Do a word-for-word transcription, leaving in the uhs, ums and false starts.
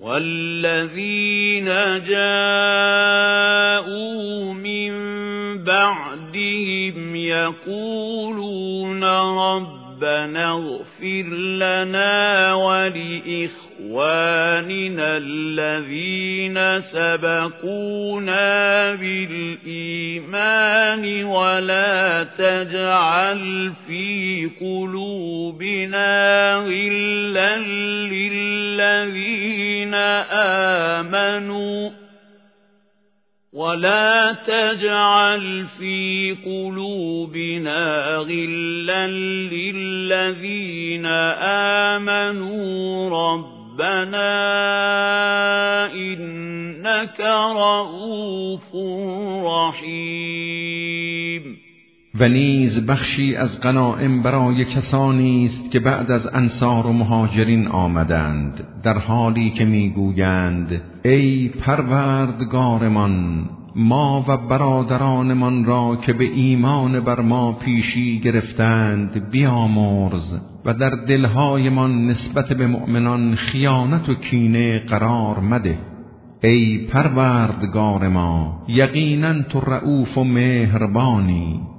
والذين جاءوا من بعدهم يقولون ربنا اغفر لنا ولإخواننا الذين سبقونا بالإيمان ولا تجعل في قلوبنا غلا للذين آمنوا ولا تجعل في قلوبنا غلا للذين آمنوا ربنا إنك رؤوف رحیم. و نیز بخشی از غنایم برای کسانی است که بعد از انصار و مهاجرین آمدند، در حالی که میگویند ای پروردگارمان، ما و برادرانمان را که به ایمان بر ما پیشی گرفتند بیامرز و در دلهایمان نسبت به مؤمنان خیانت و کینه قرار مده. ای پروردگار ما، یقینا تو رؤوف و مهربانی.